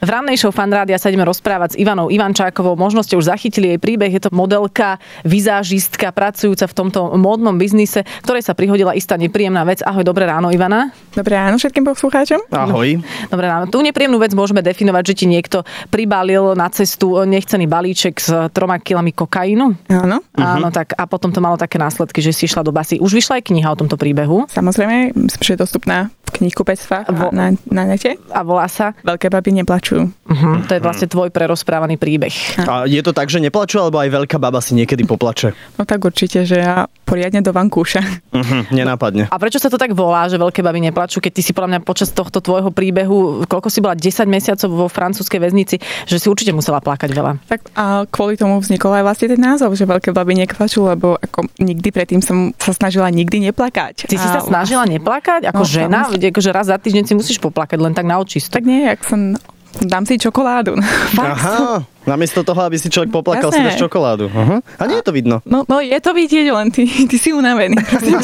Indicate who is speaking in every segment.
Speaker 1: V rannej show Fan Rádia sa ideme rozprávať s Ivanou Ivančákovou. Možno ste už zachytili jej príbeh. Je to modelka, vizážistka, pracujúca v tomto módnom biznise, ktorej sa prihodila istá nepríjemná vec. Ahoj, dobré ráno, Ivana.
Speaker 2: Dobré ráno všetkým poslucháčom.
Speaker 3: Ahoj.
Speaker 1: Dobré ráno. Tú nepríjemnú vec môžeme definovať, že ti niekto pribalil na cestu nechcený balíček s 3 kilami kokainu.
Speaker 2: Áno.
Speaker 1: Áno, tak a potom to malo také následky, že si išla do basy. Už vyšla aj kniha o tomto príbehu.
Speaker 2: Samozrejme, že je dostupná v knihkupectvách na nete.
Speaker 1: A volá sa
Speaker 2: Veľké baby neplačú.
Speaker 1: To je vlastne tvoj prerozprávaný príbeh.
Speaker 3: A je to tak, že neplačú, alebo aj veľká baba si niekedy poplače?
Speaker 2: No tak určite, že ja poriadne do vankúša.
Speaker 3: Nenápadne.
Speaker 1: A prečo sa to tak volá, že veľké baby neplačú, keď ty si podľa mňa počas tohto tvojho príbehu, koľko si bola 10 mesiacov vo francúzskej väznici, že si určite musela plakať veľa.
Speaker 2: Tak a kvôli tomu vznikol aj vlastne ten názov, že veľké baby neplačú, lebo ako nikdy predtým som sa snažila nikdy neplakať.
Speaker 1: Ty si sa snažila neplakať ako žena? Akože raz za týždeň si musíš poplakať len tak na očisto.
Speaker 2: Tak nie, ak som dám si čokoládu.
Speaker 3: Aha, namiesto toho, aby si človek poplakal, si dáš čokoládu. A nie je to vidno.
Speaker 2: No je to vidieť, len ty si unavený.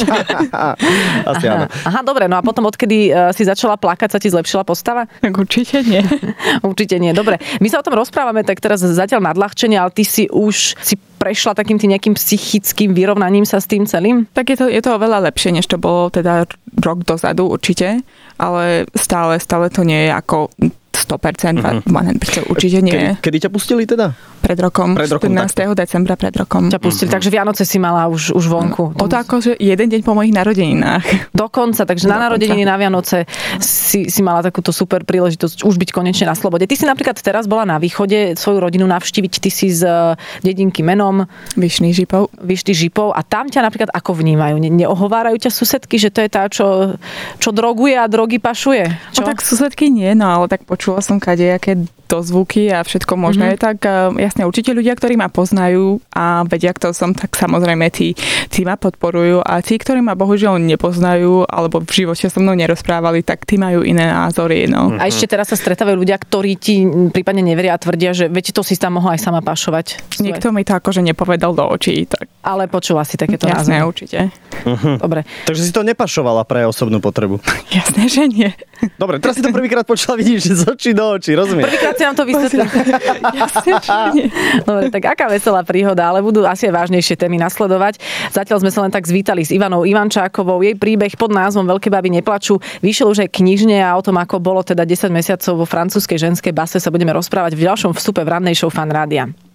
Speaker 3: Asi áno.
Speaker 1: Aha, dobre, no a potom odkedy si začala plakať, sa ti zlepšila postava?
Speaker 2: Tak určite nie.
Speaker 1: Určite nie, dobre. My sa o tom rozprávame tak teraz zatiaľ nadľahčenie, ale ty si už prešla takým tým nejakým psychickým vyrovnaním sa s tým celým?
Speaker 2: Tak je to oveľa lepšie, než to bolo teda rok dozadu určite, ale stále to nie je ako 100%, určite nie.
Speaker 3: Kedy ťa pustili teda?
Speaker 2: Pred rokom 14. decembra pred rokom.
Speaker 1: Ťa pustili, takže Vianoce si mala už vonku.
Speaker 2: O to akože jeden deň po mojich narodeninách.
Speaker 1: Dokonca, takže na narodeniny na Vianoce si mala takúto super príležitosť už byť konečne na slobode. Ty si napríklad teraz bola na východe svoju rodinu navštíviť, ty si z dedinky menom
Speaker 2: Vyšný
Speaker 1: Žipov a tam ťa napríklad ako vnímajú? Neohovárajú ťa susedky, že to je tá, čo droguje a drogy pašuje? Čo?
Speaker 2: No tak susedky nie, no ale tak počula som kadejaké dozvuky a všetko možné. Tak jasne, určite ľudia, ktorí ma poznajú a vedia, kto som, tak samozrejme tí ma podporujú a tí, ktorí ma bohužiaľ nepoznajú alebo v živote so mnou nerozprávali, tak tí majú iné názory. No.
Speaker 1: A ešte teraz sa stretávajú ľudia, ktorí ti prípadne neveria a tvrdia, že viete, to si tam mohla aj sama pašovať.
Speaker 2: Niekto mi to akože nepovedal do očí. Tak.
Speaker 1: Ale počula si takéto
Speaker 2: názory. Jasné, určite.
Speaker 1: Dobre.
Speaker 3: Takže si to nepašovala pre osobnú potrebu.
Speaker 2: Jasné, že nie.
Speaker 3: Dobre, teraz si to prvýkrát počula, vidíš, z očí do očí, rozumieš?
Speaker 1: Prvýkrát si nám to vysvetlí.
Speaker 2: Jasné, že nie.
Speaker 1: Dobre, tak aká veselá príhoda, ale budú asi aj vážnejšie témy nasledovať. Zatiaľ sme sa len tak zvítali s Ivanou Ivančákovou. Jej príbeh pod názvom Veľké baby neplačú vyšiel už aj knižne a o tom, ako bolo teda 10 mesiacov vo francúzskej ženskej base, sa budeme rozprávať v ďalšom vstupe v rannej show Fan Rádia.